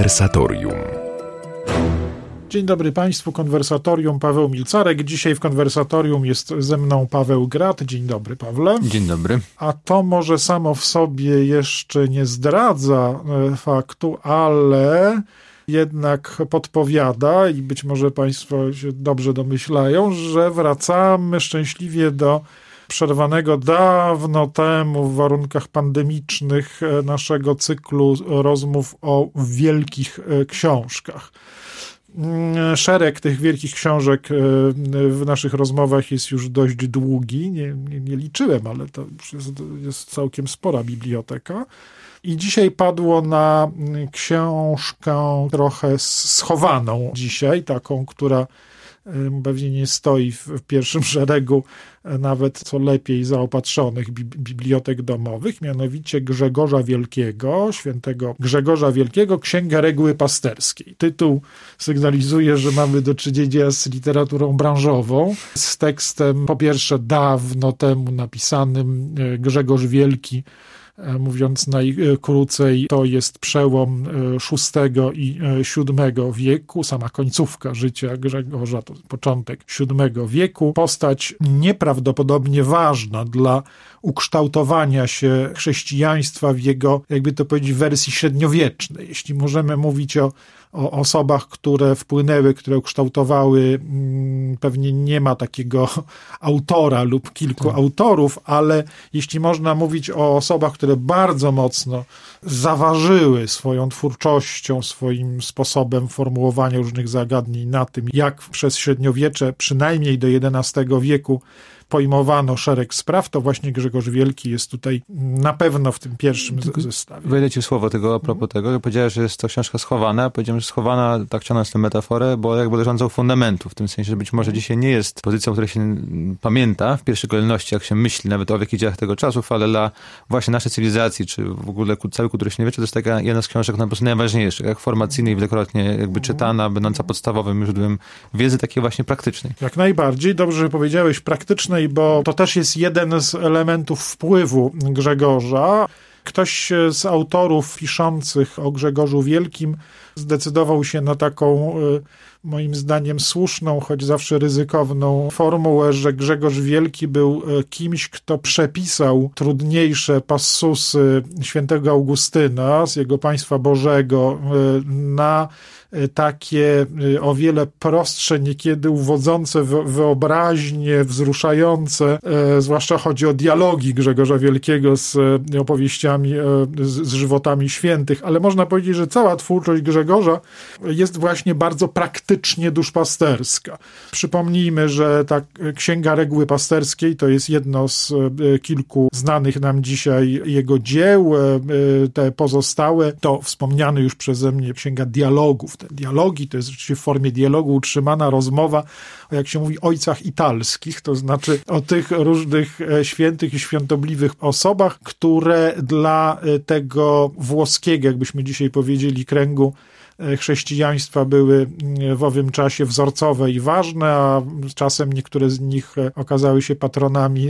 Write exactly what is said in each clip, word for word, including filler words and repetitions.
Konwersatorium. Dzień dobry Państwu, Konwersatorium, Paweł Milcarek. Dzisiaj w Konwersatorium jest ze mną Paweł Grat. Dzień dobry, Pawle. Dzień dobry. A to może samo w sobie jeszcze nie zdradza faktu, ale jednak podpowiada i być może Państwo się dobrze domyślają, że wracamy szczęśliwie do przerwanego dawno temu w warunkach pandemicznych naszego cyklu rozmów o wielkich książkach. Szereg tych wielkich książek w naszych rozmowach jest już dość długi. Nie, nie, nie liczyłem, ale to jest, jest całkiem spora biblioteka. I dzisiaj padło na książkę trochę schowaną dzisiaj, taką, która pewnie nie stoi w pierwszym szeregu nawet co lepiej zaopatrzonych bibliotek domowych, mianowicie Grzegorza Wielkiego, świętego Grzegorza Wielkiego, Księga Reguły Pasterskiej. Tytuł sygnalizuje, że mamy do czynienia z literaturą branżową, z tekstem po pierwsze dawno temu napisanym. Grzegorz Wielki, mówiąc najkrócej, to jest przełom szóstego i siódmego wieku, sama końcówka życia Grzegorza, to początek siódmego wieku. Postać nieprawdopodobnie ważna dla ukształtowania się chrześcijaństwa w jego, jakby to powiedzieć, wersji średniowiecznej. Jeśli możemy mówić o o osobach, które wpłynęły, które ukształtowały, pewnie nie ma takiego autora lub kilku tak. autorów, ale jeśli można mówić o osobach, które bardzo mocno zaważyły swoją twórczością, swoim sposobem formułowania różnych zagadnień na tym, jak przez średniowiecze, przynajmniej do jedenastego wieku, pojmowano szereg spraw, to właśnie Grzegorz Wielki jest tutaj na pewno w tym pierwszym Tylko zestawie. Wejdę ci słowo tego a propos tego, że powiedziałeś, że jest to książka schowana. Powiedziałem, że schowana, tak ciągnąc tę metaforę, bo jakby leżącą fundamentu, w tym sensie, że być może dzisiaj nie jest pozycją, której się pamięta w pierwszej kolejności, jak się myśli nawet o wielkich dziełach tego czasów, ale dla właśnie naszej cywilizacji, czy w ogóle całej kultury średniowiecza, to jest taka jedna z książek po prostu najważniejszych, jak formacyjnej i wielokrotnie jakby czytana, będąca podstawowym źródłem wiedzy takiej właśnie praktycznej. Jak najbardziej. Dobrze, że powiedziałeś praktycznej, bo to też jest jeden z elementów wpływu Grzegorza. Ktoś z autorów piszących o Grzegorzu Wielkim zdecydował się na taką, moim zdaniem, słuszną, choć zawsze ryzykowną formułę, że Grzegorz Wielki był kimś, kto przepisał trudniejsze passusy świętego Augustyna z jego Państwa Bożego na takie o wiele prostsze, niekiedy uwodzące wyobraźnię, wzruszające, e, zwłaszcza chodzi o dialogi Grzegorza Wielkiego z opowieściami, e, z, z żywotami świętych, ale można powiedzieć, że cała twórczość Grzegorza jest właśnie bardzo praktycznie duszpasterska. Przypomnijmy, że ta Księga Reguły Pasterskiej to jest jedno z e, kilku znanych nam dzisiaj jego dzieł. E, te pozostałe to wspomniany już przeze mnie Księga Dialogów. Te dialogi to jest rzeczywiście w formie dialogu utrzymana rozmowa o, jak się mówi, ojcach italskich, to znaczy o tych różnych świętych i świątobliwych osobach, które dla tego włoskiego, jakbyśmy dzisiaj powiedzieli, kręgu chrześcijaństwa były w owym czasie wzorcowe i ważne, a czasem niektóre z nich okazały się patronami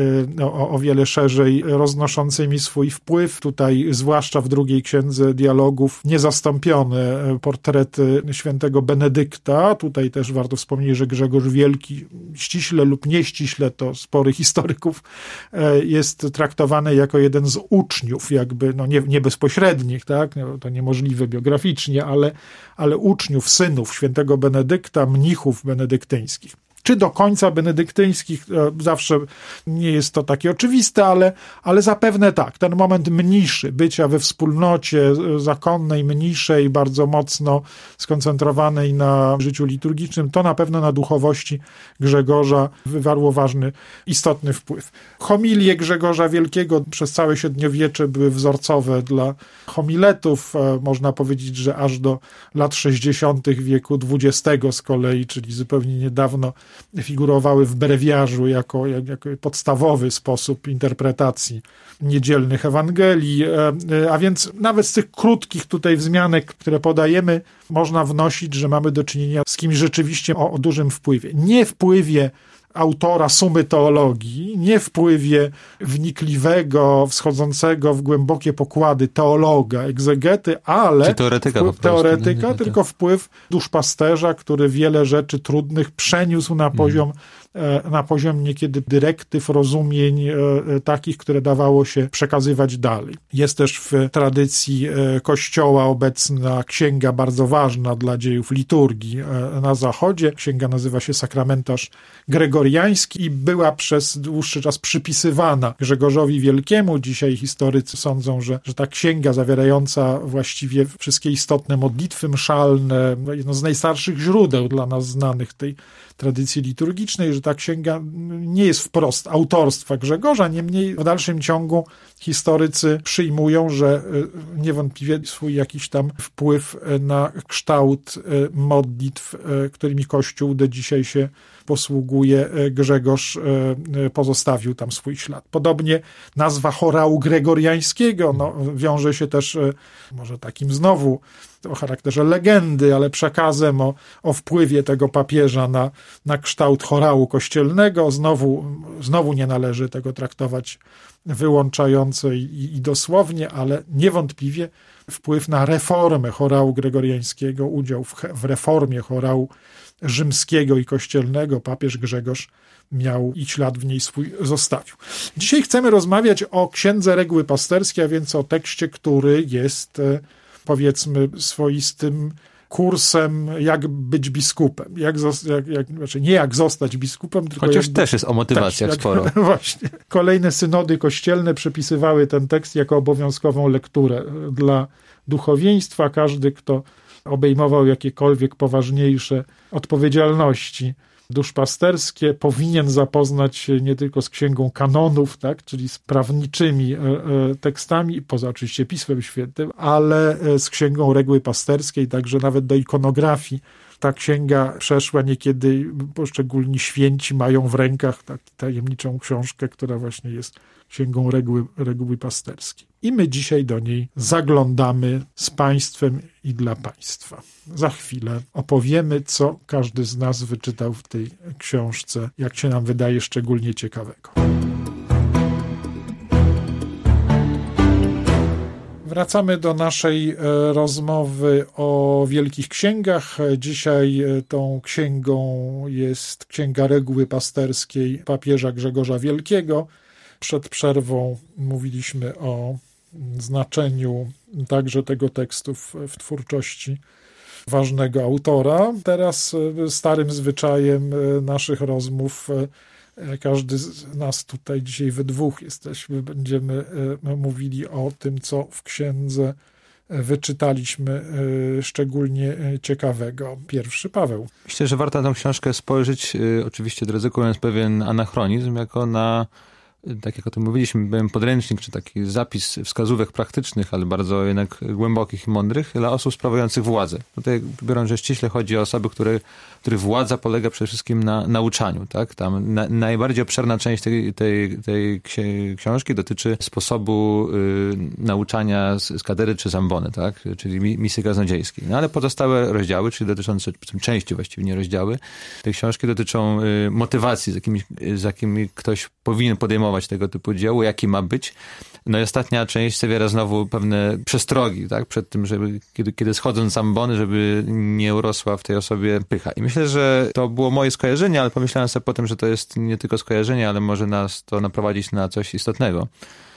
o, o wiele szerzej roznoszącymi swój wpływ. Tutaj, zwłaszcza w drugiej księdze dialogów, niezastąpione portrety świętego Benedykta. Tutaj też warto wspomnieć, że Grzegorz Wielki, ściśle lub nieściśle, to sporych historyków, jest traktowany jako jeden z uczniów, jakby, no nie, nie bezpośrednich, tak? No, to niemożliwe biograficznie, ale, ale uczniów, synów świętego Benedykta, mnichów benedyktyńskich. Czy do końca benedyktyńskich, zawsze nie jest to takie oczywiste, ale, ale zapewne tak. Ten moment mniszy, bycia we wspólnocie zakonnej, mniszej, bardzo mocno skoncentrowanej na życiu liturgicznym, to na pewno na duchowości Grzegorza wywarło ważny, istotny wpływ. Homilie Grzegorza Wielkiego przez całe średniowiecze były wzorcowe dla homiletów. Można powiedzieć, że aż do lat sześćdziesiątych wieku dwudziestego z kolei, czyli zupełnie niedawno, figurowały w brewiarzu jako, jako podstawowy sposób interpretacji niedzielnych Ewangelii, a więc nawet z tych krótkich tutaj wzmianek, które podajemy, można wnosić, że mamy do czynienia z kimś rzeczywiście o, o dużym wpływie. Nie wpływie autora Sumy Teologii, nie wpływie wnikliwego, wschodzącego w głębokie pokłady teologa, egzegety, ale Czy teoretyka, wpływ, po prostu, teoretyka nie? tylko wpływ duszpasterza, który wiele rzeczy trudnych przeniósł na poziom, mm. na poziom niekiedy dyrektyw, rozumień takich, które dawało się przekazywać dalej. Jest też w tradycji Kościoła obecna księga bardzo ważna dla dziejów liturgii na Zachodzie. Księga nazywa się Sakramentarz Gregoriański i była przez dłuższy czas przypisywana Grzegorzowi Wielkiemu. Dzisiaj historycy sądzą, że, że ta księga zawierająca właściwie wszystkie istotne modlitwy mszalne, jedno z najstarszych źródeł dla nas znanych tej tradycji liturgicznej, że ta księga nie jest wprost autorstwa Grzegorza, niemniej w dalszym ciągu historycy przyjmują, że niewątpliwie swój jakiś tam wpływ na kształt modlitw, którymi Kościół do dzisiaj się posługuje, Grzegorz pozostawił tam swój ślad. Podobnie nazwa chorału gregoriańskiego no, wiąże się też może takim znowu o charakterze legendy, ale przekazem o, o wpływie tego papieża na, na kształt chorału kościelnego. Znowu, znowu nie należy tego traktować wyłączająco i, i dosłownie, ale niewątpliwie wpływ na reformę chorału gregoriańskiego, udział w, w reformie chorału rzymskiego i kościelnego papież Grzegorz miał i ślad w niej swój zostawił. Dzisiaj chcemy rozmawiać o Księdze Reguły Pasterskiej, a więc o tekście, który jest, powiedzmy, swoistym kursem, jak być biskupem. Jak, jak, jak, znaczy nie jak zostać biskupem, tylko Chociaż jak, też jest o motywacjach jak, sporo. Właśnie. Kolejne synody kościelne przypisywały ten tekst jako obowiązkową lekturę dla duchowieństwa. Każdy, kto obejmował jakiekolwiek poważniejsze odpowiedzialności duszpasterskie, powinien zapoznać się nie tylko z księgą kanonów, tak, czyli z prawniczymi e, e, tekstami, poza oczywiście Pismem Świętym, ale z księgą Reguły Pasterskiej, także nawet do ikonografii. Ta księga przeszła niekiedy, poszczególni święci mają w rękach tak, tajemniczą książkę, która właśnie jest księgą Reguły, Reguły Pasterskiej. I my dzisiaj do niej zaglądamy z Państwem i dla Państwa. Za chwilę opowiemy, co każdy z nas wyczytał w tej książce, jak się nam wydaje, szczególnie ciekawego. Wracamy do naszej rozmowy o wielkich księgach. Dzisiaj tą księgą jest Księga Reguły Pasterskiej papieża Grzegorza Wielkiego. Przed przerwą mówiliśmy o znaczeniu także tego tekstu w, w twórczości ważnego autora. Teraz starym zwyczajem naszych rozmów, każdy z nas tutaj dzisiaj we dwóch jesteśmy, będziemy mówili o tym, co w księdze wyczytaliśmy szczególnie ciekawego. Pierwszy Paweł. Myślę, że warto na tę książkę spojrzeć, oczywiście ryzykując pewien anachronizm, jako na, tak jak o tym mówiliśmy, pewien podręcznik, czy taki zapis wskazówek praktycznych, ale bardzo jednak głębokich i mądrych dla osób sprawujących władzę. Tutaj biorąc, że ściśle chodzi o osoby, które, których władza polega przede wszystkim na nauczaniu. Tak? Tam na, najbardziej obszerna część tej, tej, tej książki dotyczy sposobu y, nauczania z, z katedry czy z ambony, tak? Czyli misji kaznodziejskiej. No ale pozostałe rozdziały, czyli dotyczące, części właściwie nie rozdziały, tej książki dotyczą y, motywacji, z jakimi, z jakimi ktoś powinien podejmować tego typu dzieło, jaki ma być. No i ostatnia część zawiera znowu pewne przestrogi, tak, przed tym, żeby kiedy, kiedy schodząc z ambony, żeby nie urosła w tej osobie pycha. I myślę, że to było moje skojarzenie, ale pomyślałem sobie potem, że to jest nie tylko skojarzenie, ale może nas to naprowadzić na coś istotnego.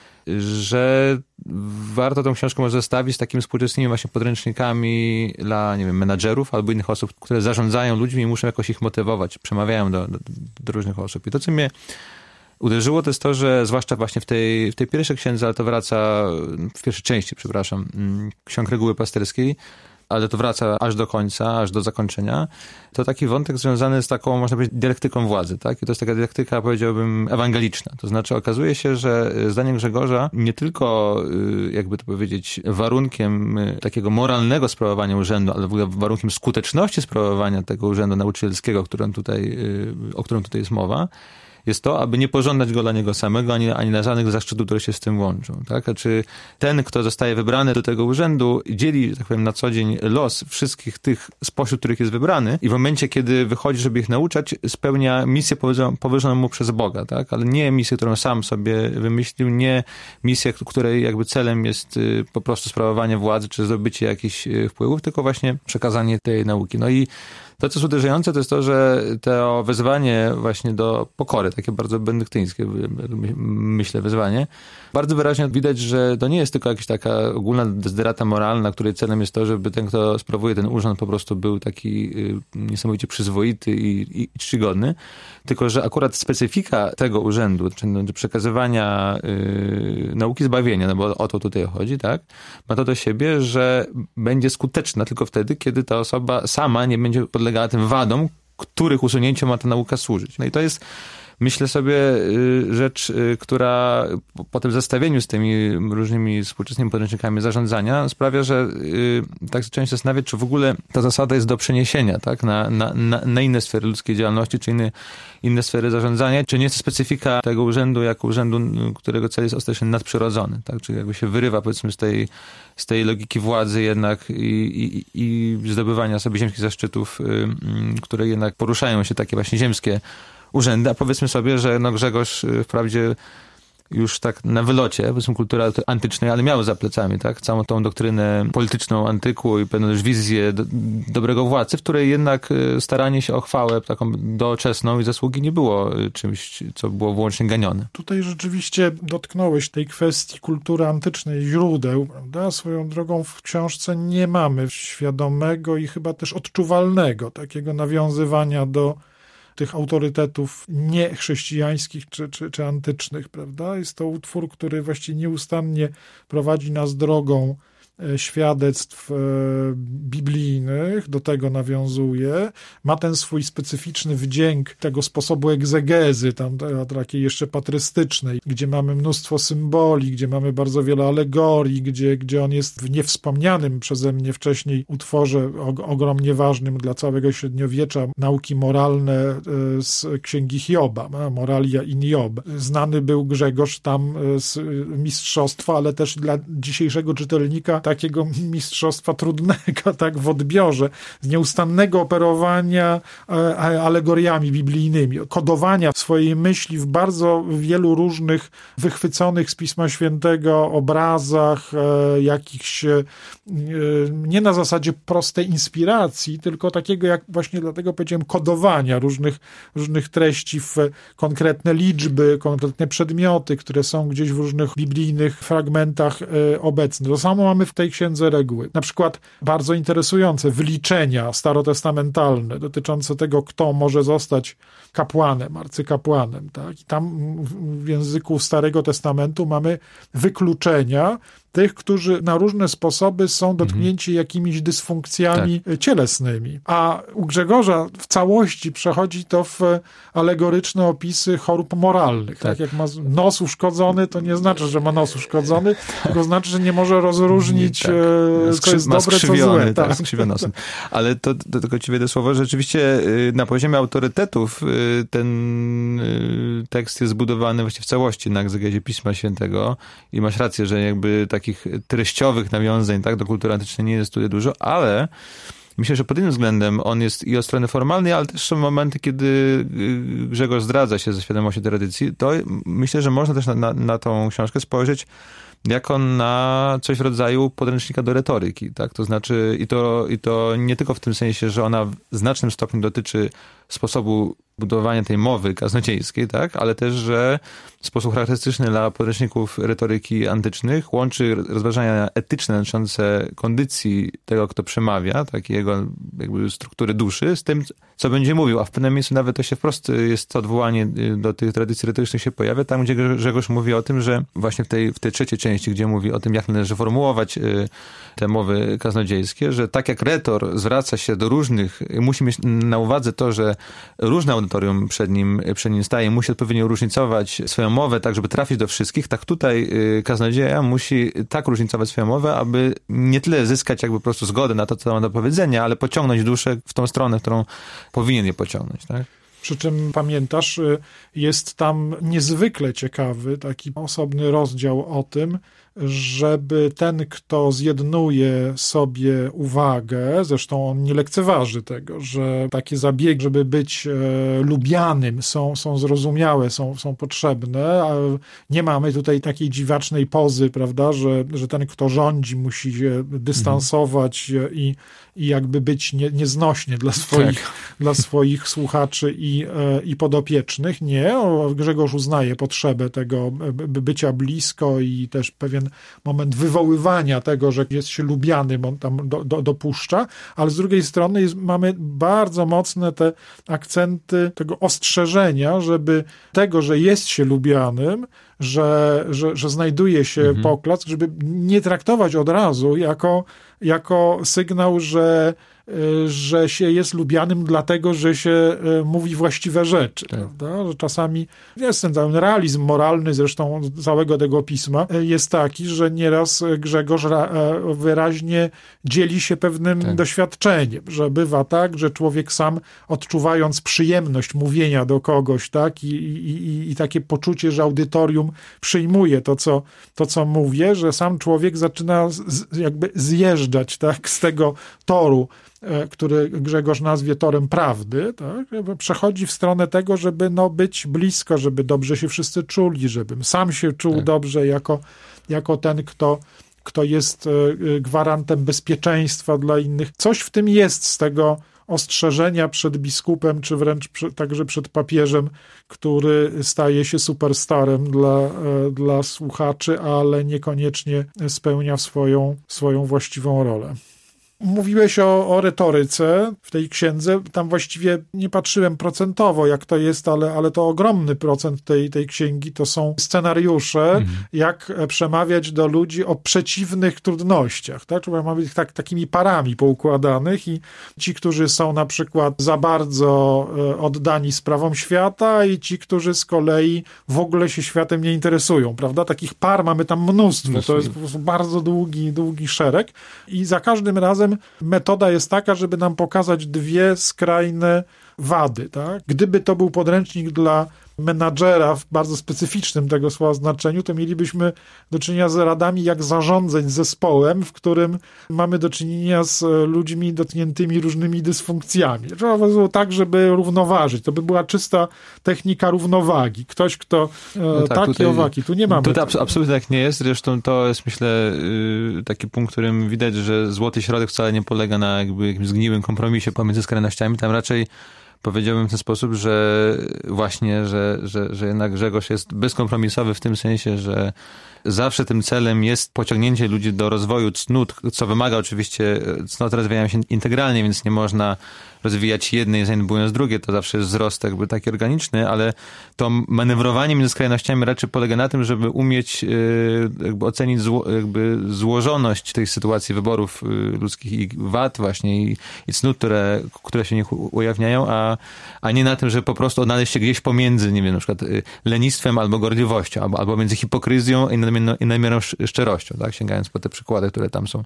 Że warto tą książkę może zestawić z takimi współczesnymi właśnie podręcznikami dla, nie wiem, menadżerów albo innych osób, które zarządzają ludźmi i muszą jakoś ich motywować, przemawiają do, do, do różnych osób. I to, co mnie uderzyło, to jest to, że zwłaszcza właśnie w tej, w tej pierwszej księdze, ale to wraca, w pierwszej części, przepraszam, Ksiąg Reguły Pasterskiej, ale to wraca aż do końca, aż do zakończenia, to taki wątek związany z taką, można powiedzieć, dialektyką władzy, tak? I to jest taka dialektyka, powiedziałbym, ewangeliczna. To znaczy okazuje się, że zdaniem Grzegorza nie tylko, jakby to powiedzieć, warunkiem takiego moralnego sprawowania urzędu, ale w ogóle warunkiem skuteczności sprawowania tego urzędu nauczycielskiego, którym tutaj, o którym tutaj jest mowa, jest to, aby nie pożądać go dla niego samego, ani, ani dla żadnych zaszczytów, które się z tym łączą. Tak? A czy ten, kto zostaje wybrany do tego urzędu, dzieli, że tak powiem, na co dzień los wszystkich tych, spośród których jest wybrany i w momencie, kiedy wychodzi, żeby ich nauczać, spełnia misję powierzoną mu przez Boga, tak? Ale nie misję, którą sam sobie wymyślił, nie misję, której jakby celem jest po prostu sprawowanie władzy, czy zdobycie jakichś wpływów, tylko właśnie przekazanie tej nauki. No i to, co jest uderzające, to jest to, że to wezwanie właśnie do pokory, takie bardzo benedyktyńskie, myślę, wezwanie, bardzo wyraźnie widać, że to nie jest tylko jakaś taka ogólna dezderata moralna, której celem jest to, żeby ten, kto sprawuje ten urząd, po prostu był taki niesamowicie przyzwoity i, i czcigodny, tylko że akurat specyfika tego urzędu, czyli przekazywania yy, nauki zbawienia, no bo o to tutaj chodzi, tak, ma to do siebie, że będzie skuteczna tylko wtedy, kiedy ta osoba sama nie będzie podlegała tym wadom, których usunięciu ma ta nauka służyć. No i to jest, myślę sobie, rzecz, która po tym zestawieniu z tymi różnymi współczesnymi podręcznikami zarządzania sprawia, że tak zacząłem się zastanawiać, czy w ogóle ta zasada jest do przeniesienia, tak, na, na, na inne sfery ludzkiej działalności, czy inne, inne sfery zarządzania, czy nie jest to specyfika tego urzędu jako urzędu, którego cel jest ostatecznie nadprzyrodzony, tak, czyli jakby się wyrywa, powiedzmy, z tej, z tej logiki władzy jednak i, i, i zdobywania sobie ziemskich zaszczytów, które jednak poruszają się takie właśnie ziemskie urzędy, a powiedzmy sobie, że no Grzegorz wprawdzie już tak na wylocie, powiedzmy, kultury antycznej, ale miał za plecami, tak, całą tą doktrynę polityczną antyku i pewną też wizję do, dobrego władcy, w której jednak staranie się o chwałę taką doczesną i zasługi nie było czymś, co było wyłącznie ganione. Tutaj rzeczywiście dotknąłeś tej kwestii kultury antycznej, źródeł, prawda? Swoją drogą w książce nie mamy świadomego i chyba też odczuwalnego takiego nawiązywania do tych autorytetów niechrześcijańskich czy, czy, czy antycznych, prawda? Jest to utwór, który właściwie nieustannie prowadzi nas drogą świadectw biblijnych, do tego nawiązuje, ma ten swój specyficzny wdzięk tego sposobu egzegezy, tam takiej jeszcze patrystycznej, gdzie mamy mnóstwo symboli, gdzie mamy bardzo wiele alegorii, gdzie, gdzie on jest w niewspomnianym przeze mnie wcześniej utworze ogromnie ważnym dla całego średniowiecza, nauki moralne z księgi Hioba, Moralia in Job. Znany był Grzegorz tam z mistrzostwa, ale też dla dzisiejszego czytelnika takiego mistrzostwa trudnego, tak, w odbiorze, z nieustannego operowania alegoriami biblijnymi, kodowania swojej myśli w bardzo wielu różnych wychwyconych z Pisma Świętego obrazach, jakichś nie na zasadzie prostej inspiracji, tylko takiego, jak właśnie dlatego powiedziałem, kodowania różnych, różnych treści w konkretne liczby, konkretne przedmioty, które są gdzieś w różnych biblijnych fragmentach obecne. To samo mamy w tej księdze reguły. Na przykład bardzo interesujące wyliczenia starotestamentalne dotyczące tego, kto może zostać kapłanem, arcykapłanem. Tak? I tam w języku Starego Testamentu mamy wykluczenia tych, którzy na różne sposoby są dotknięci jakimiś dysfunkcjami tak. cielesnymi. A u Grzegorza w całości przechodzi to w alegoryczne opisy chorób moralnych. Tak. Tak jak ma nos uszkodzony, to nie znaczy, że ma nos uszkodzony, tylko znaczy, że nie może rozróżnić, tak. co jest dobre, co złe. Tak, skrzywiony nosem. Ale to, to tylko ci wejdę słowo, że rzeczywiście na poziomie autorytetów ten tekst jest zbudowany właściwie w całości na egzegezie Pisma Świętego i masz rację, że jakby takich treściowych nawiązań, tak, do kultury antycznej nie jest tutaj dużo, ale myślę, że pod innym względem on jest i od strony formalnej, ale też są momenty, kiedy Grzegorz zdradza się ze świadomością tradycji, to myślę, że można też na, na, na tą książkę spojrzeć jako na coś w rodzaju podręcznika do retoryki, tak? To znaczy, i to, i to nie tylko w tym sensie, że ona w znacznym stopniu dotyczy sposobu budowania tej mowy kaznodziejskiej, tak? Ale też, że w sposób charakterystyczny dla podręczników retoryki antycznych łączy rozważania etyczne dotyczące kondycji tego, kto przemawia, tak? Jego jakby struktury duszy, z tym, co będzie mówił, a w pewnym miejscu nawet to się wprost jest to odwołanie do tych tradycji retorycznych się pojawia, tam, gdzie Grzegorz mówi o tym, że właśnie w tej, w tej trzeciej części, gdzie mówi o tym, jak należy formułować te mowy kaznodziejskie, że tak jak retor zwraca się do różnych, musi mieć na uwadze to, że różne audytorium przed nim, przed nim staje, musi odpowiednio różnicować swoją mowę, tak żeby trafić do wszystkich, tak tutaj kaznodzieja musi tak różnicować swoją mowę, aby nie tyle zyskać jakby po prostu zgodę na to, co ma do powiedzenia, ale pociągnąć duszę w tą stronę, w którą powinien je pociągnąć, tak? Przy czym pamiętasz, jest tam niezwykle ciekawy, taki osobny rozdział o tym, żeby ten, kto zjednuje sobie uwagę, zresztą on nie lekceważy tego, że takie zabiegi, żeby być e, lubianym, są, są zrozumiałe, są, są potrzebne, a nie mamy tutaj takiej dziwacznej pozy, prawda, że, że ten, kto rządzi, musi się dystansować mhm. i, i jakby być nie, nieznośnie dla swoich, tak. dla swoich słuchaczy i, e, i podopiecznych. Nie, Grzegorz uznaje potrzebę tego by bycia blisko i też pewien moment wywoływania tego, że jest się lubianym, on tam do, do, dopuszcza, ale z drugiej strony jest, mamy bardzo mocne te akcenty tego ostrzeżenia, żeby tego, że jest się lubianym, że, że, że znajduje się mhm. poklask, żeby nie traktować od razu jako, jako sygnał, że że się jest lubianym dlatego, że się mówi właściwe rzeczy. Tak. Prawda? Że czasami jest ten cały realizm moralny, zresztą całego tego pisma, jest taki, że nieraz Grzegorz wyraźnie dzieli się pewnym tak. doświadczeniem, że bywa tak, że człowiek sam odczuwając przyjemność mówienia do kogoś, tak, i, i, i takie poczucie, że audytorium przyjmuje to, co, to, co mówię, że sam człowiek zaczyna z, jakby zjeżdżać, tak, z tego toru, który Grzegorz nazwie torem prawdy, tak? Przechodzi w stronę tego, żeby no, być blisko, żeby dobrze się wszyscy czuli, żebym sam się czuł tak. dobrze jako, jako ten, kto, kto jest gwarantem bezpieczeństwa dla innych. Coś w tym jest z tego ostrzeżenia przed biskupem, czy wręcz przy, także przed papieżem, który staje się superstarem dla, dla słuchaczy, ale niekoniecznie spełnia swoją, swoją właściwą rolę. Mówiłeś o, o retoryce w tej księdze. Tam właściwie nie patrzyłem procentowo, jak to jest, ale, ale to ogromny procent tej, tej księgi to są scenariusze, mhm. jak przemawiać do ludzi o przeciwnych trudnościach. Tak? Trzeba ma być tak, takimi parami poukładanych i ci, którzy są na przykład za bardzo oddani sprawom świata i ci, którzy z kolei w ogóle się światem nie interesują. Prawda? Takich par mamy tam mnóstwo. To jest po prostu bardzo długi, długi szereg i za każdym razem metoda jest taka, żeby nam pokazać dwie skrajne wady. Tak? Gdyby to był podręcznik dla menadżera w bardzo specyficznym tego słowa znaczeniu, to mielibyśmy do czynienia z radami, jak zarządzać zespołem, w którym mamy do czynienia z ludźmi dotkniętymi różnymi dysfunkcjami. Trzeba było tak, żeby równoważyć. To by była czysta technika równowagi. Ktoś, kto no tak, takie owaki, tu nie mamy. Tutaj abs- absolutnie tak nie jest. Zresztą to jest, myślę, taki punkt, w którym widać, że złoty środek wcale nie polega na jakby jakimś zgniłym kompromisie pomiędzy skrajnościami. Tam raczej powiedziałbym w ten sposób, że właśnie, że, że, że jednak Grzegorz jest bezkompromisowy w tym sensie, że zawsze tym celem jest pociągnięcie ludzi do rozwoju cnót, co wymaga oczywiście, cnoty rozwijają się integralnie, więc nie można rozwijać jednej, zaniedbując drugie, to zawsze jest wzrost jakby taki organiczny, ale to manewrowanie między skrajnościami raczej polega na tym, żeby umieć jakby ocenić zło, jakby złożoność tej sytuacji wyborów ludzkich i wad właśnie i, i cnót, które, które się w nich ujawniają, a, a nie na tym, żeby po prostu odnaleźć się gdzieś pomiędzy, nie wiem, na przykład lenistwem albo gorliwością, albo, albo między hipokryzją i nadmierną, i nadmierną szczerością, tak? Sięgając po te przykłady, które tam są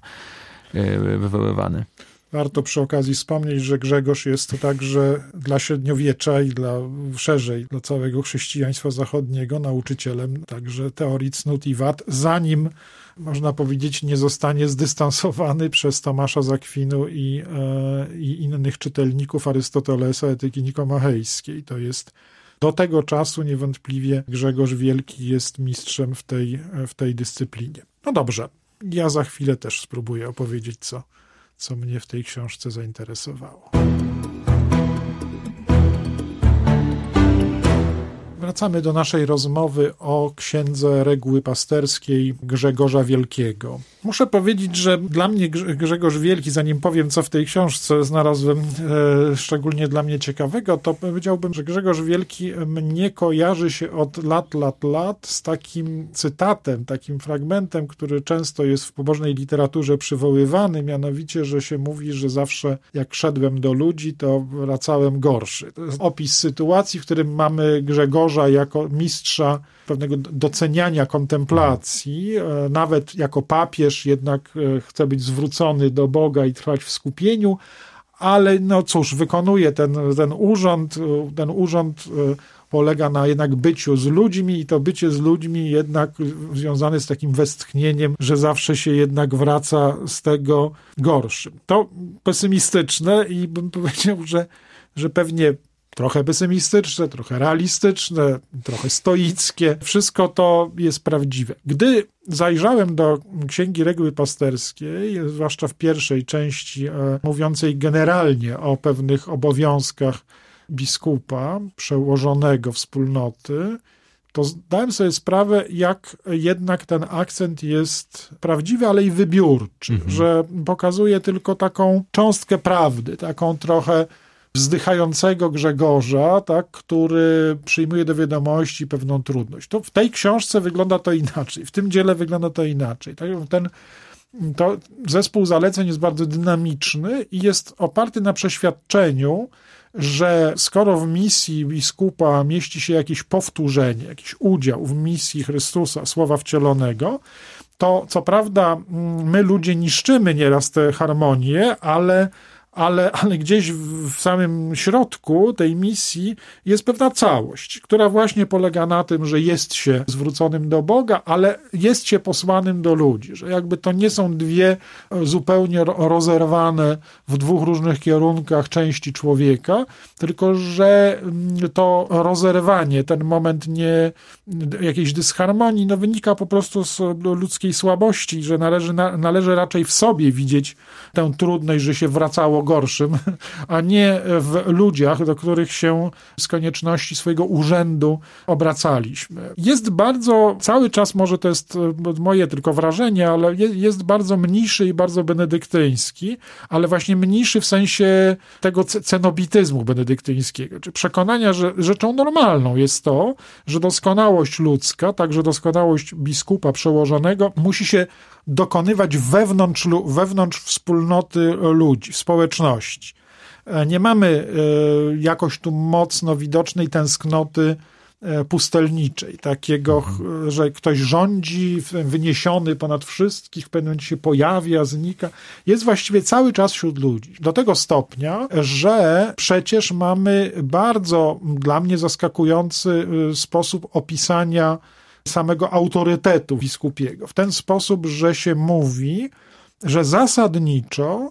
wywoływane. Warto przy okazji wspomnieć, że Grzegorz jest także dla średniowiecza i dla szerzej, dla całego chrześcijaństwa zachodniego nauczycielem także teorii cnót i wad, zanim, można powiedzieć, nie zostanie zdystansowany przez Tomasza z Akwinu i, e, i innych czytelników Arystotelesa, etyki nikomachejskiej. To jest do tego czasu niewątpliwie Grzegorz Wielki jest mistrzem w tej, w tej dyscyplinie. No dobrze, ja za chwilę też spróbuję opowiedzieć, co co mnie w tej książce zainteresowało. Wracamy do naszej rozmowy o księdze Reguły Pasterskiej Grzegorza Wielkiego. Muszę powiedzieć, że dla mnie Grzegorz Wielki, zanim powiem, co w tej książce znalazłem e, szczególnie dla mnie ciekawego, to powiedziałbym, że Grzegorz Wielki mnie kojarzy się od lat, lat, lat z takim cytatem, takim fragmentem, który często jest w pobożnej literaturze przywoływany, mianowicie, że się mówi, że zawsze jak szedłem do ludzi, to wracałem gorszy. To jest opis sytuacji, w którym mamy Grzegorza jako mistrza pewnego doceniania kontemplacji, nawet jako papież jednak chce być zwrócony do Boga i trwać w skupieniu, ale no cóż, wykonuje ten, ten urząd, ten urząd polega na jednak byciu z ludźmi i to bycie z ludźmi jednak związane z takim westchnieniem, że zawsze się jednak wraca z tego gorszym. To pesymistyczne i bym powiedział, że, że pewnie trochę pesymistyczne, trochę realistyczne, trochę stoickie. Wszystko to jest prawdziwe. Gdy zajrzałem do Księgi Reguły Pasterskiej, zwłaszcza w pierwszej części, e, mówiącej generalnie o pewnych obowiązkach biskupa, przełożonego wspólnoty, to zdałem sobie sprawę, jak jednak ten akcent jest prawdziwy, ale i wybiórczy, mhm. że pokazuje tylko taką cząstkę prawdy, taką trochę wzdychającego Grzegorza, tak, który przyjmuje do wiadomości pewną trudność. To w tej książce wygląda to inaczej, w tym dziele wygląda to inaczej. Tak? Ten, to zespół zaleceń jest bardzo dynamiczny i jest oparty na przeświadczeniu, że skoro w misji biskupa mieści się jakieś powtórzenie, jakiś udział w misji Chrystusa, Słowa Wcielonego, to co prawda my ludzie niszczymy nieraz tę harmonię, ale Ale, ale gdzieś w samym środku tej misji jest pewna całość, która właśnie polega na tym, że jest się zwróconym do Boga, ale jest się posłanym do ludzi, że jakby to nie są dwie zupełnie rozerwane w dwóch różnych kierunkach części człowieka, tylko że to rozerwanie, ten moment nie jakiejś dysharmonii, no wynika po prostu z ludzkiej słabości, że należy, należy raczej w sobie widzieć tę trudność, że się wracało gorszym, a nie w ludziach, do których się z konieczności swojego urzędu obracaliśmy. Jest bardzo, cały czas może to jest moje tylko wrażenie, ale jest bardzo mniejszy i bardzo benedyktyński, ale właśnie mniejszy w sensie tego cenobityzmu benedyktyńskiego, czy przekonania, że rzeczą normalną jest to, że doskonałość ludzka, także doskonałość biskupa przełożonego musi się dokonywać wewnątrz, wewnątrz wspólnoty ludzi, w społeczności. Nie mamy jakoś tu mocno widocznej tęsknoty pustelniczej, takiego, mhm. że ktoś rządzi, wyniesiony ponad wszystkich, w pewnym momencie się pojawia, znika. Jest właściwie cały czas wśród ludzi. Do tego stopnia, że przecież mamy bardzo dla mnie zaskakujący sposób opisania samego autorytetu biskupiego. W ten sposób, że się mówi, że zasadniczo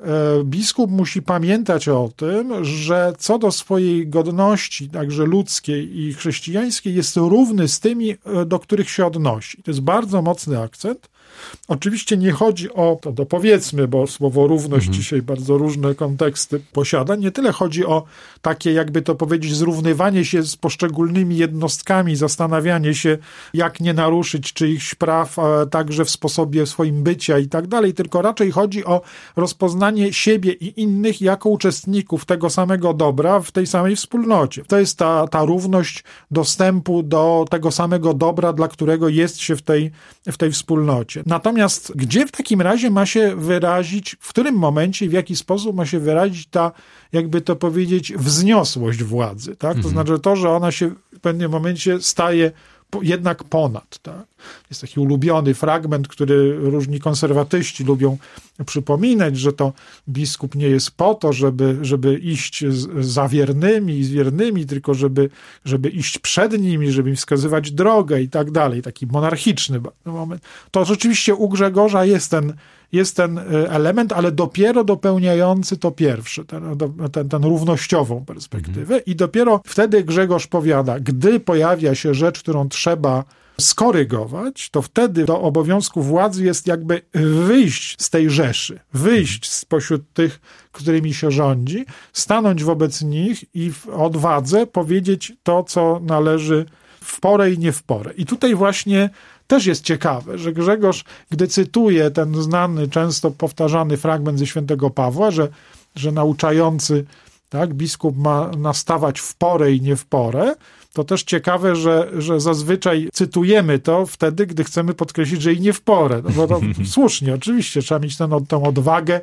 biskup musi pamiętać o tym, że co do swojej godności, także ludzkiej i chrześcijańskiej, jest równy z tymi, do których się odnosi. To jest bardzo mocny akcent. Oczywiście nie chodzi o, to dopowiedzmy, bo słowo równość mhm. dzisiaj bardzo różne konteksty posiada. Nie tyle chodzi o takie, jakby to powiedzieć, zrównywanie się z poszczególnymi jednostkami, zastanawianie się, jak nie naruszyć czyichś praw, także w sposobie swoim bycia i tak dalej, tylko raczej chodzi o rozpoznanie siebie i innych jako uczestników tego samego dobra w tej samej wspólnocie. To jest ta, ta równość dostępu do tego samego dobra, dla którego jest się w tej, w tej wspólnocie. Natomiast gdzie w takim razie ma się wyrazić, w którym momencie i w jaki sposób ma się wyrazić ta, jakby to powiedzieć, wzniosłość władzy, tak? Mhm. To znaczy to, że ona się w pewnym momencie staje jednak ponad, tak? Jest taki ulubiony fragment, który różni konserwatyści lubią przypominać, że to biskup nie jest po to, żeby, żeby iść z, za wiernymi i z wiernymi, tylko żeby, żeby iść przed nimi, żeby im wskazywać drogę i tak dalej. Taki monarchiczny moment. To rzeczywiście u Grzegorza jest ten, jest ten element, ale dopiero dopełniający to pierwszy, ten, ten, ten równościową perspektywę. Mhm. I dopiero wtedy Grzegorz powiada, gdy pojawia się rzecz, którą trzeba skorygować, to wtedy do obowiązku władzy jest jakby wyjść z tej rzeszy, wyjść spośród tych, którymi się rządzi, stanąć wobec nich i w odwadze powiedzieć to, co należy w porę i nie w porę. I tutaj właśnie też jest ciekawe, że Grzegorz, gdy cytuje ten znany, często powtarzany fragment ze świętego Pawła, że, że nauczający, tak, biskup ma nastawać w porę i nie w porę, to też ciekawe, że, że zazwyczaj cytujemy to wtedy, gdy chcemy podkreślić, że i nie w porę. No bo to słusznie, oczywiście, trzeba mieć tę, tę odwagę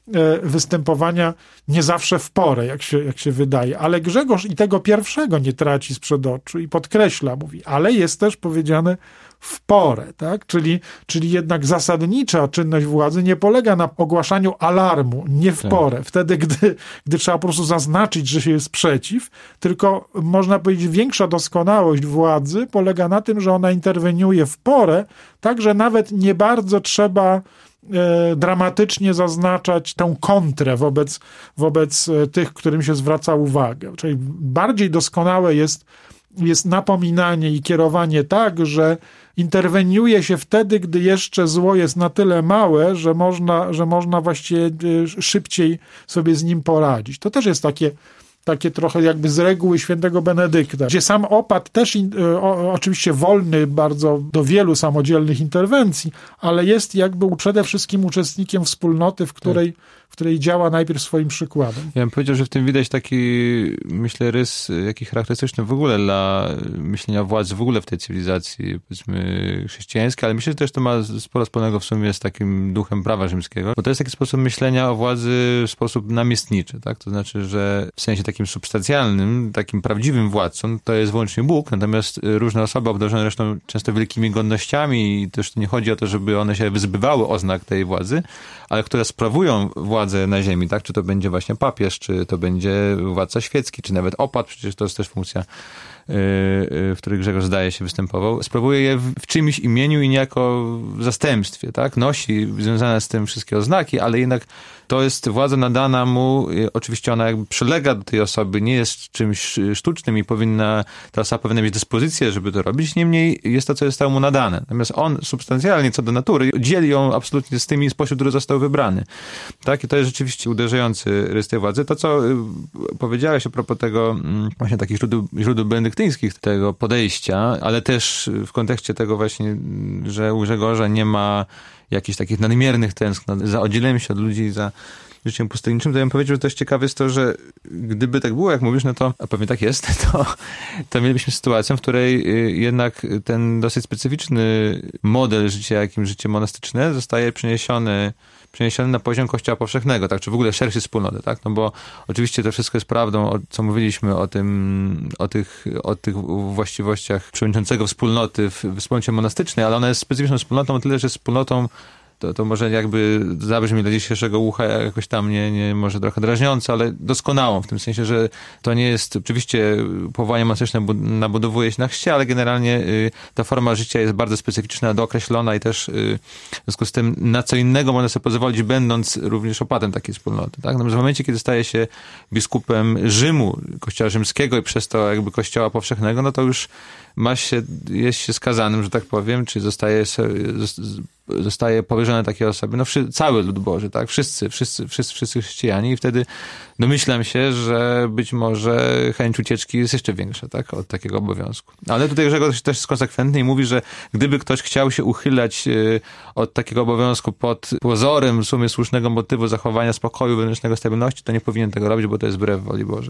występowania nie zawsze w porę, jak się, jak się wydaje. Ale Grzegorz i tego pierwszego nie traci sprzed oczu i podkreśla, mówi, ale jest też powiedziane w porę, tak? Czyli, czyli jednak zasadnicza czynność władzy nie polega na ogłaszaniu alarmu, nie w porę, wtedy, gdy, gdy trzeba po prostu zaznaczyć, że się jest przeciw, tylko można powiedzieć, większa doskonałość władzy polega na tym, że ona interweniuje w porę, tak, że nawet nie bardzo trzeba e, dramatycznie zaznaczać tę kontrę wobec, wobec tych, którym się zwraca uwagę. Czyli bardziej doskonałe jest jest napominanie i kierowanie tak, że interweniuje się wtedy, gdy jeszcze zło jest na tyle małe, że można, że można właściwie szybciej sobie z nim poradzić. To też jest takie, takie trochę jakby z reguły świętego Benedykta, gdzie sam opat też o, oczywiście wolny bardzo do wielu samodzielnych interwencji, ale jest jakby przede wszystkim uczestnikiem wspólnoty, w której, tak. w której działa najpierw swoim przykładem. Ja bym powiedział, że w tym widać taki, myślę, rys jaki charakterystyczny w ogóle dla myślenia władzy w ogóle w tej cywilizacji, powiedzmy, chrześcijańskiej, ale myślę, że też to ma sporo wspólnego w sumie z takim duchem prawa rzymskiego, bo to jest taki sposób myślenia o władzy w sposób namiestniczy, tak? To znaczy, że w sensie takim substancjalnym, takim prawdziwym władcą to jest wyłącznie Bóg, natomiast różne osoby obdarzone zresztą często wielkimi godnościami i też nie chodzi o to, żeby one się wyzbywały oznak tej władzy, ale które sprawują władzę na ziemi, tak? Czy to będzie właśnie papież, czy to będzie władca świecki, czy nawet opat, przecież to jest też funkcja, w której Grzegorz zdaje się występował, sprawuje je w czyimś imieniu i niejako w zastępstwie, tak? Nosi związane z tym wszystkie oznaki, ale jednak to jest władza nadana mu, oczywiście ona jakby przylega do tej osoby, nie jest czymś sztucznym i powinna, ta osoba powinna mieć dyspozycję, żeby to robić, niemniej jest to, co zostało mu nadane. Natomiast on substancjalnie, co do natury, dzieli ją absolutnie z tymi, spośród który został wybrany. Tak? I to jest rzeczywiście uderzający rys tej władzy. To, co powiedziałeś a propos tego, właśnie takich źródeł, źródeł benedyktyńskich, tego podejścia, ale też w kontekście tego właśnie, że u Grzegorza nie ma jakichś takich nadmiernych tęsknot za oddzieleniem się od ludzi, za życiem pustelniczym, to ja bym powiedział, że też ciekawe jest to, że gdyby tak było, jak mówisz, no to, a pewnie tak jest, to, to mielibyśmy sytuację, w której jednak ten dosyć specyficzny model życia, jakim życie monastyczne, zostaje przeniesiony przeniesiony na poziom Kościoła powszechnego, tak, czy w ogóle szerszy wspólnoty, tak, no bo oczywiście to wszystko jest prawdą, o, co mówiliśmy o tym, o tych, o tych właściwościach przewodniczącego wspólnoty w, w wspólnocie monastycznej, ale ona jest specyficzną wspólnotą o tyle, że wspólnotą To, to może jakby zabrzmi dla dzisiejszego ucha jakoś tam nie, nie może trochę drażniąco, ale doskonałą, w tym sensie, że to nie jest, oczywiście powołanie monastyczne nabudowuje się na chrzcie, ale generalnie y, ta forma życia jest bardzo specyficzna, dookreślona i też y, w związku z tym na co innego można sobie pozwolić, będąc również opatem takiej wspólnoty. Tak? No, w momencie, kiedy staje się biskupem Rzymu, Kościoła Rzymskiego i przez to jakby Kościoła powszechnego, no to już ma się, jest się skazanym, że tak powiem, czy zostaje, zostaje powierzone takiej osobie, no wszy, cały lud Boży, tak, wszyscy, wszyscy, wszyscy, wszyscy chrześcijanie i wtedy domyślam się, że być może chęć ucieczki jest jeszcze większa, tak, od takiego obowiązku. Ale tutaj Grzegorz też jest konsekwentny i mówi, że gdyby ktoś chciał się uchylać od takiego obowiązku pod pozorem w sumie słusznego motywu zachowania spokoju, wewnętrznego stabilności, to nie powinien tego robić, bo to jest wbrew woli Bożej.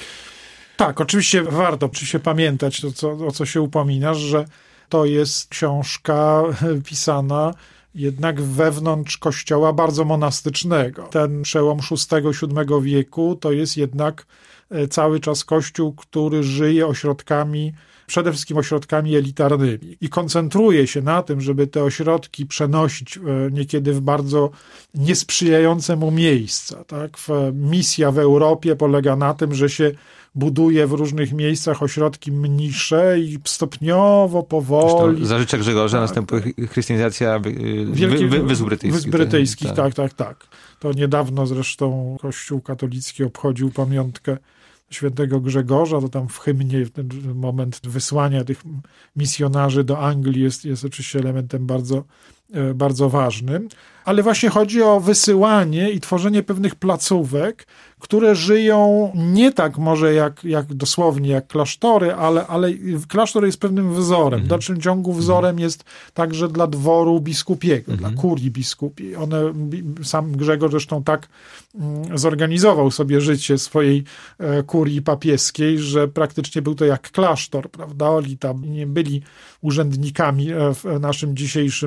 Tak, oczywiście warto oczywiście pamiętać to, co, o co się upominasz, że to jest książka pisana jednak wewnątrz kościoła bardzo monastycznego. Ten przełom szóstego siódmego wieku to jest jednak cały czas kościół, który żyje ośrodkami, przede wszystkim ośrodkami elitarnymi i koncentruje się na tym, żeby te ośrodki przenosić niekiedy w bardzo niesprzyjające mu miejsca. Tak? Misja w Europie polega na tym, że się buduje w różnych miejscach ośrodki mniejsze i stopniowo, powoli... Za życia Grzegorza tak, następuje chrystianizacja Wielkie, wy, Wysp Brytyjskich. Wysp Brytyjskich, tak. tak, tak, tak. To niedawno zresztą Kościół katolicki obchodził pamiątkę świętego Grzegorza, to tam w hymnie ten moment wysłania tych misjonarzy do Anglii jest, jest oczywiście elementem bardzo, bardzo ważnym. Ale właśnie chodzi o wysyłanie i tworzenie pewnych placówek, które żyją nie tak może jak, jak dosłownie jak klasztory, ale, ale klasztor jest pewnym wzorem. W dalszym ciągu wzorem jest także dla dworu biskupiego, mm-hmm. dla kurii biskupiej. One, sam Grzegorz zresztą tak mm, zorganizował sobie życie swojej e, kurii papieskiej, że praktycznie był to jak klasztor, prawda? Oni tam nie byli urzędnikami w naszym dzisiejszym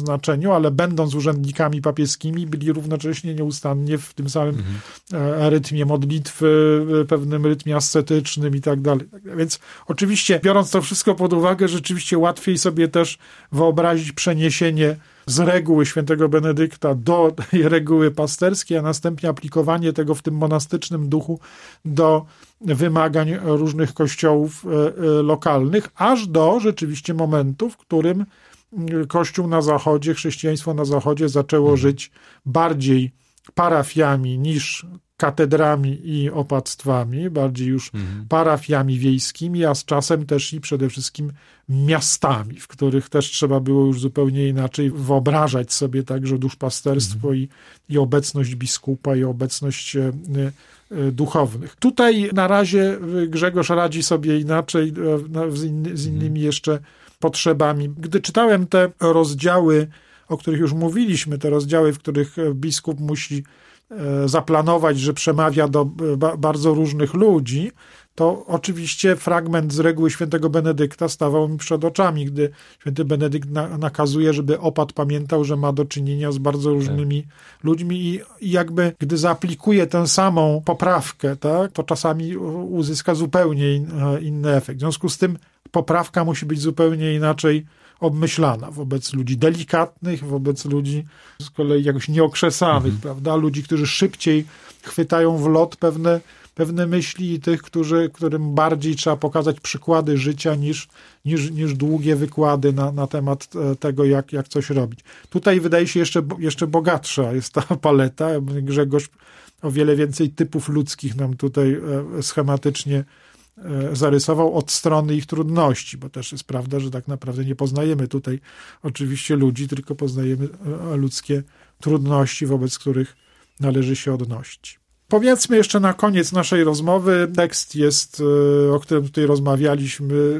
znaczeniu, ale będąc urzędnikami papieskimi, byli równocześnie nieustannie w tym samym mhm. rytmie modlitwy, pewnym rytmie ascetycznym i tak dalej. Więc oczywiście, biorąc to wszystko pod uwagę, rzeczywiście łatwiej sobie też wyobrazić przeniesienie z reguły świętego Benedykta do tej reguły pasterskiej, a następnie aplikowanie tego w tym monastycznym duchu do wymagań różnych kościołów lokalnych, aż do rzeczywiście momentu, w którym Kościół na Zachodzie, chrześcijaństwo na Zachodzie zaczęło hmm. żyć bardziej parafiami niż katedrami i opactwami, bardziej już mhm. parafiami wiejskimi, a z czasem też i przede wszystkim miastami, w których też trzeba było już zupełnie inaczej wyobrażać sobie także duszpasterstwo mhm. i, i obecność biskupa, i obecność y, y, duchownych. Tutaj na razie Grzegorz radzi sobie inaczej, y, z, inny, z innymi mhm. jeszcze potrzebami. Gdy czytałem te rozdziały, o których już mówiliśmy, te rozdziały, w których biskup musi zaplanować, że przemawia do bardzo różnych ludzi, to oczywiście fragment z reguły świętego Benedykta stawał mi przed oczami, gdy święty Benedykt na, nakazuje, żeby opat pamiętał, że ma do czynienia z bardzo różnymi tak. ludźmi i, i jakby gdy zaaplikuje tę samą poprawkę, tak, to czasami uzyska zupełnie in, inny efekt. W związku z tym poprawka musi być zupełnie inaczej obmyślana wobec ludzi delikatnych, wobec ludzi z kolei jakoś nieokrzesanych, mhm. prawda? Ludzi, którzy szybciej chwytają w lot pewne, pewne myśli i tych, którzy, którym bardziej trzeba pokazać przykłady życia niż, niż, niż długie wykłady na, na temat tego, jak, jak coś robić. Tutaj wydaje się jeszcze, jeszcze bogatsza jest ta paleta. Grzegorz o wiele więcej typów ludzkich nam tutaj schematycznie zarysował od strony ich trudności, bo też jest prawda, że tak naprawdę nie poznajemy tutaj oczywiście ludzi, tylko poznajemy ludzkie trudności, wobec których należy się odnosić. Powiedzmy jeszcze na koniec naszej rozmowy, tekst jest, o którym tutaj rozmawialiśmy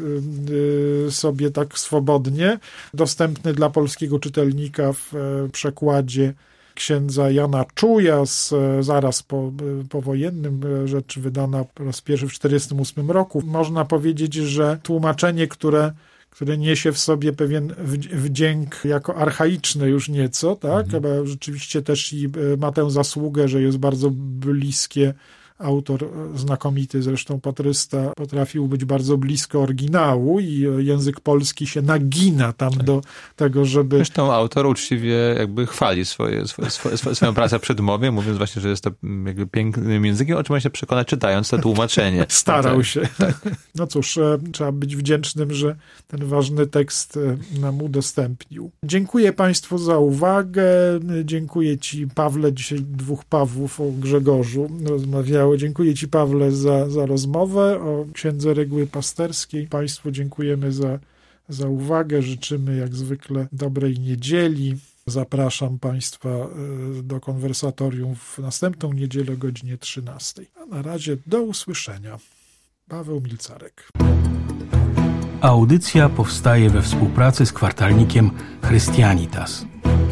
sobie tak swobodnie, dostępny dla polskiego czytelnika w przekładzie księdza Jana Czuja z zaraz po, powojennym, rzecz wydana po raz pierwszy w czterdziestym ósmym roku. Można powiedzieć, że tłumaczenie, które, które niesie w sobie pewien wdzięk jako archaiczny już nieco, tak, mhm. ale rzeczywiście też i ma tę zasługę, że jest bardzo bliskie. Autor znakomity, zresztą patrysta, potrafił być bardzo blisko oryginału i język polski się nagina tam tak. do tego, żeby... Zresztą autor uczciwie jakby chwali swoje, swoje, swoje, swoją pracę przedmowie, mówiąc właśnie, że jest to jakby pięknym językiem, o czym ma się przekonać czytając to tłumaczenie. Starał się. Tak. No cóż, trzeba być wdzięcznym, że ten ważny tekst nam udostępnił. Dziękuję Państwu za uwagę. Dziękuję Ci, Pawle, dzisiaj dwóch Pawłów o Grzegorzu rozmawiałem. Dziękuję Ci, Pawle, za, za rozmowę o księdze reguły pasterskiej. Państwu dziękujemy za, za uwagę. Życzymy jak zwykle dobrej niedzieli. Zapraszam Państwa do konwersatorium w następną niedzielę o godzinie trzynastej. A na razie do usłyszenia. Paweł Milcarek. Audycja powstaje we współpracy z kwartalnikiem Christianitas.